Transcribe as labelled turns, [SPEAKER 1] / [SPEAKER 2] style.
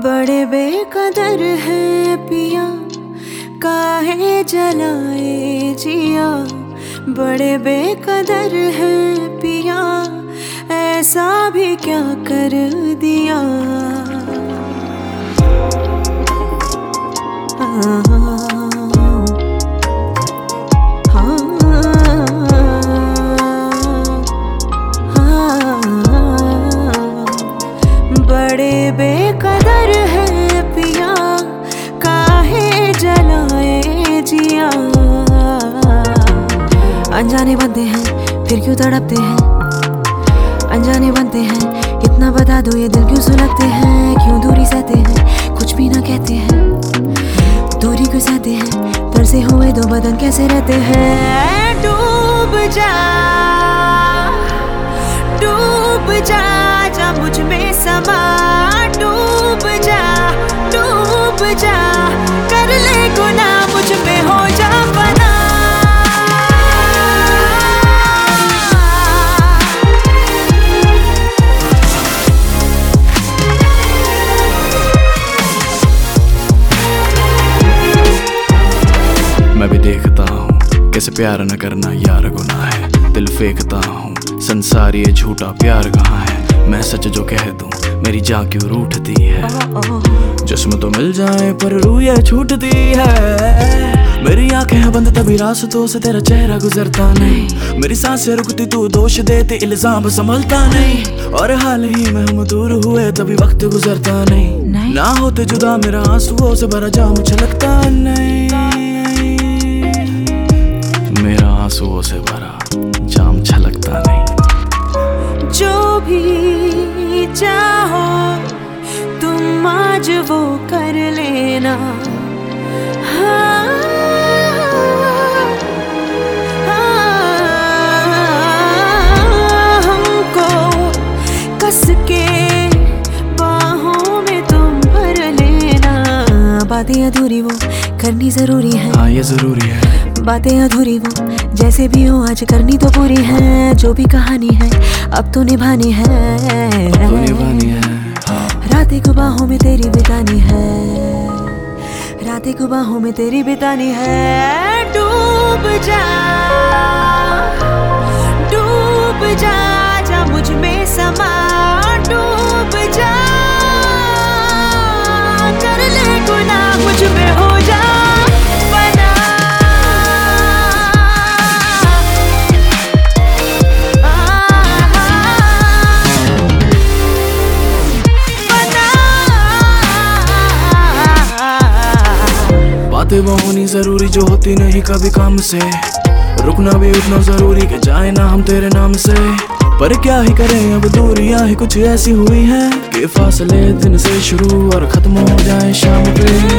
[SPEAKER 1] बड़े बेकदर है पिया, काहे जलाए जिया। बड़े बेकदर है पिया, ऐसा भी क्या कर दिया। बड़े बेकदर है पिया, काहे जलाए जिया। अनजाने बनते हैं फिर क्यों तड़पते हैं, अनजाने बनते हैं इतना बता दो ये दिल क्यों सुलगते हैं। क्यों दूरी सहते हैं कुछ भी ना कहते हैं, दूरी क्यों सहते हैं तरसे हुए दो बदन कैसे रहते हैं। डूब जा डूब जा, जा मुझ में समा। डूब जा डूब जा, कर ले गुनाह मुझ में हो जा बना।
[SPEAKER 2] मैं भी देखता हूँ कैसे प्यार न करना यार गुनाह है। दिल फेंकता हूँ संसार ये झूठा प्यार कहाँ है। मैं सच जो कह दूं मेरी जान क्यों रूठती है। जिस्म तो मिल जाए पर रूह ये छूटती है। मेरी आंखें हैं बंद तभी रास्तों से तेरा चेहरा गुजरता नहीं। मेरी सांसें रुकती तू दोष देती इल्जाम संभलता नहीं। और हाल ही में हम दूर हुए तभी वक्त गुजरता नहीं। ना होते जुदा मेरा आंसुओं से भरा जाम छलकता नहीं। मेरा आंसुओं से भरा जाम छलकता नहीं।
[SPEAKER 1] जो भी चाहो तुम आज वो कर लेना। हाँ, हमको कस के बाहों में तुम भर लेना। बातें अधूरी वो करनी जरूरी है।
[SPEAKER 2] हाँ ये जरूरी है।
[SPEAKER 1] बातें अधूरी वो जैसे भी हो आज करनी तो पूरी है। जो भी कहानी है अब तो निभानी है। रातें को बाहों में तेरी बितानी है। रातें को बाहों में तेरी बितानी है। डूब जा डूब जा, जा मुझ में समा। डूब जा, कर ले गुनाह मुझ में हो जा बना।
[SPEAKER 2] बातें वो होनी जरूरी जो होती नहीं कभी काम से। रुकना भी उतना जरूरी कि जाए ना हम तेरे नाम से। पर क्या ही करें अब दूरियां ही कुछ ऐसी हुई हैं कि फासले दिन से शुरू और खत्म हो जाए शाम पे।